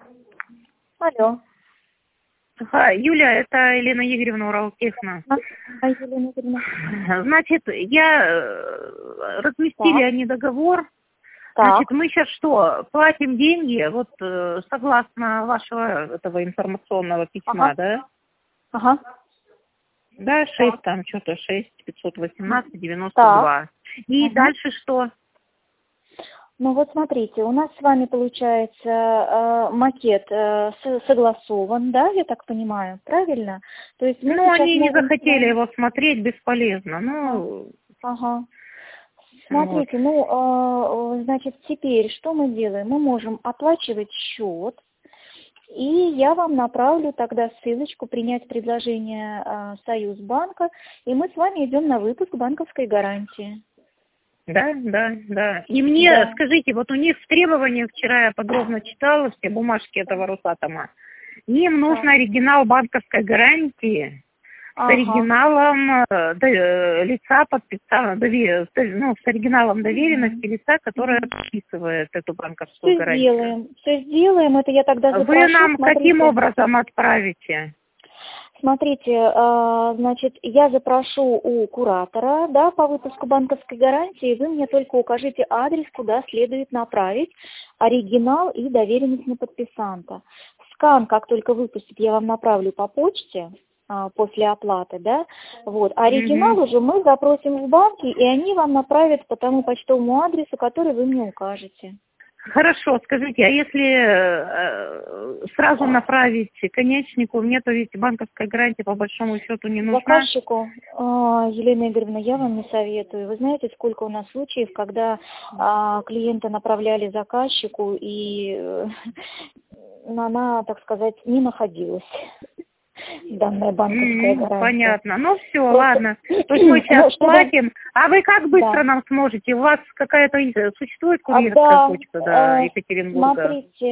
Алло. Юля, это Елена Игоревна, Уралтехно. Елена Игоревна. Значит, разместили Так. они договор. Так. Значит, мы сейчас что, платим деньги, вот согласно вашего этого информационного письма, Ага. да? Ага. Да, 6 там, что-то 6, 518, 92. Так. И Ага. дальше что? Ну вот смотрите, у нас с вами получается макет согласован, да, я так понимаю, правильно? То есть мы Ну, сейчас они не можем с захотели вами- его смотреть, бесполезно. Ну, Ага. вот. Смотрите, значит, теперь что мы делаем? Мы можем оплачивать счет, и я вам направлю тогда ссылочку «Принять предложение Союзбанка», и мы с вами идем на выпуск банковской гарантии. Да, да, да. И мне, Да. скажите, вот у них в требованиях, вчера я подробно читала все бумажки этого Росатома, им нужен оригинал банковской гарантии с оригиналом лица подписанного, с оригиналом доверенности лица, которое подписывает эту банковскую гарантию. Все сделаем, это я тогда запрошу. Вы нам Смотрите. каким образом отправите? Смотрите, значит, я запрошу у куратора, да, по выпуску банковской гарантии, вы мне только укажите адрес, куда следует направить оригинал и доверенность на подписанта. Скан, как только выпустит, я вам направлю по почте после оплаты, да, вот. А оригинал уже мы запросим в банке, и они вам направят по тому почтовому адресу, который вы мне укажете. Хорошо, скажите, а если сразу направить конечнику, мне-то ведь банковская гарантия по большому счету не нужна? Заказчику, Елена Игоревна, я вам не советую. Вы знаете, сколько у нас случаев, когда клиенты направляли заказчику, и она, так сказать, не находилась. Данная банковская гарантия. Понятно. Ну все, Просто... ладно. То есть мы сейчас платим. А вы как быстро нам сможете? У вас какая-то существует курьерская почта до Екатеринбурга? Смотрите,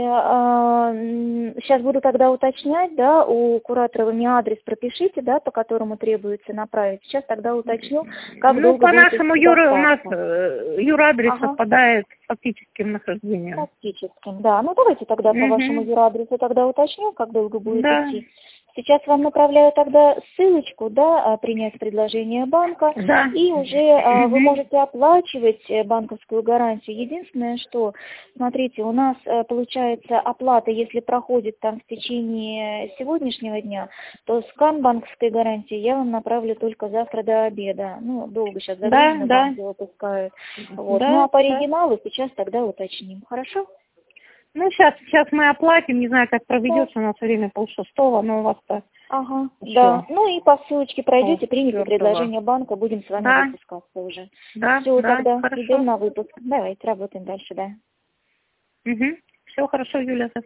сейчас буду тогда уточнять, да, у куратора вы мне адрес пропишите, да, по которому требуется направить. Сейчас тогда уточню, как долго по будет нашему у нас юрадрес совпадает с фактическим нахождением. Фактическим, да. Ну давайте тогда по вашему юрадресу тогда уточню, как долго будет идти. Сейчас вам направляю тогда ссылочку, да, принять предложение банка, и уже вы можете оплачивать банковскую гарантию. Единственное, что, смотрите, у нас получается оплата, если проходит там в течение сегодняшнего дня, то скан банковской гарантии я вам направлю только завтра до обеда. Ну, долго сейчас загружено, банки выпускают. Вот. Ну, а по оригиналу сейчас тогда уточним. Хорошо? Ну, сейчас мы оплатим, не знаю, как проведется, у нас время 5:30, но у вас-то... Да. Ну и по ссылочке пройдете, примите предложение банка, будем с вами выпускаться уже. Все, тогда идем на выпуск. Давайте работаем дальше, да. Все хорошо, Юля.